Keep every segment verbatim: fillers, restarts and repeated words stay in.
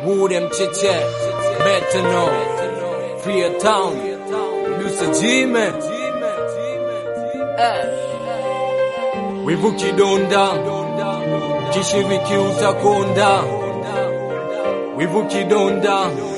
Wood Mcheche, Metano, Free Town, Lusa G-Man. Wivu kidonda, kishiriki utakonda. Wivu kidonda,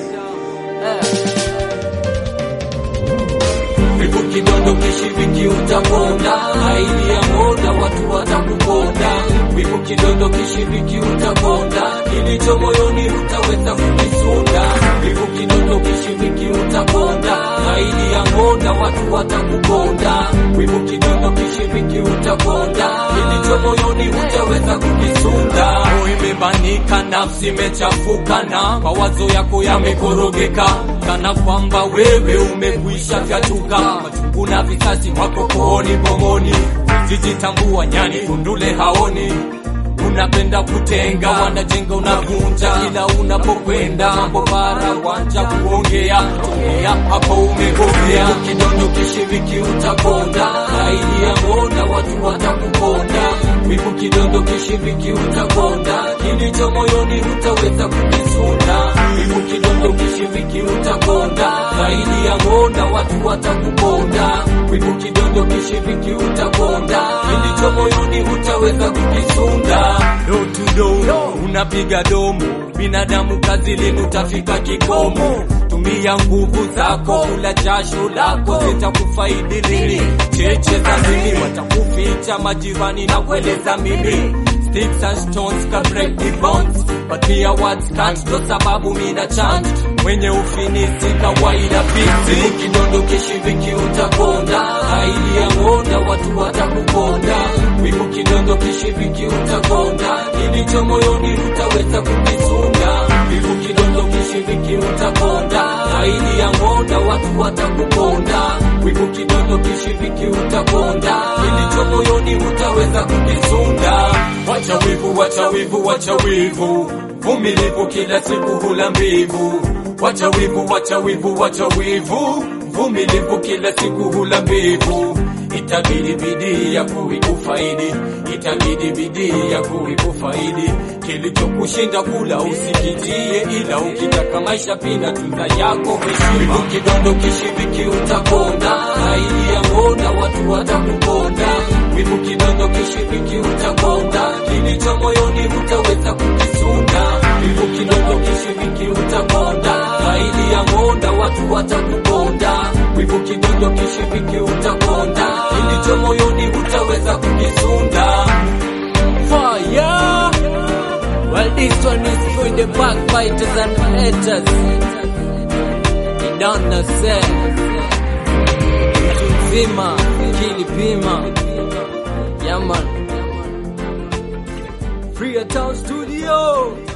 wivu kidondo kishiriki utakonda. Haili ya moda watu watakuponda. Wivu kidondo kishiriki utakonda. Kilicho moyoni utaweza kukisunda. Wivu kidondo kishiriki utakonda. Haili ya moda watu watakuponda. Wivu kidondo kishiriki utakonda. Kilicho moyoni utaweza kukisunda. Umebanika nafsi mechafuka na mawazo yako yamekorogeka, kana kwamba wewe umekwisha vyatuka. Machungu na visasi wako kooni pomoni. Sijitambua nyani kundule haoni. Unapenda kutenga, wanajenga unavunja. Kila unapokwenda mambo bara wanja kuongea. Tumia hapo umegomea. Kidondo kishiriki utakonda. Haili ya moda watu watakuponda. Wivu kidondo kishiriki utakonda. Kilicho moyoni utaweza kukisunda. Wivu kidondo kishiriki utakonda. Haili ya moda watu watakuponda. Wivu kidondo kishiriki utakonda. Kilicho moyoni utaweza kukisunda. Do to do, unapiga domo. Binadamu kazi lini utafika kikomo. Tumia nguvu zako, kula jasho lako, zitakufaidi lini. Cheche za mimi watakuficha majirani na kueleza mimi. Sticks and stones can break the bonds, but mere words can't. Ndo sababu mina chant mwenye ufinisi kawaida fiti. Kidondo kishiriki utakonda. Haili ya moda watu watakuponda. Wivu kidondo kishiriki utakonda. Kilicho moyoni utaweza kukisunda. Wivu kidondo kishiriki utakonda. Haili ya moda watu watakuponda. Wivu kidondo kishiriki utakonda. Kilicho moyoni utaweza kukisunda. Wacha wivu, wacha wivu, wacha wivu. Vumilivu kila siku hula mbivu. Wacha wivu, wacha wivu, wacha wivu. Vumilivu kila siku hula mbivu. Itabidi bidii ya kuikufaidi. Itabidi bidii ya kuikufaidi. Kilicho kushinda kula usikitie, ila ukitaka maisha pina tunza yako heshima. Kidondo kishiriki utakonda. Haili ya moda watu watakuponda. Wivu kidondo kishiriki utakonda. Kilicho moyoni utaweza kukisunda. Wivu kidondo kishiriki utakonda. Haili ya moda watu watakuponda. Wivu kidondo kishiriki utakonda. Kilicho moyoni utaweza kukisunda. Fire! Well, this one is for the backbiters and haters. You don't know, say. Zima, Kilipima. Yeah, man. Free Town Studio.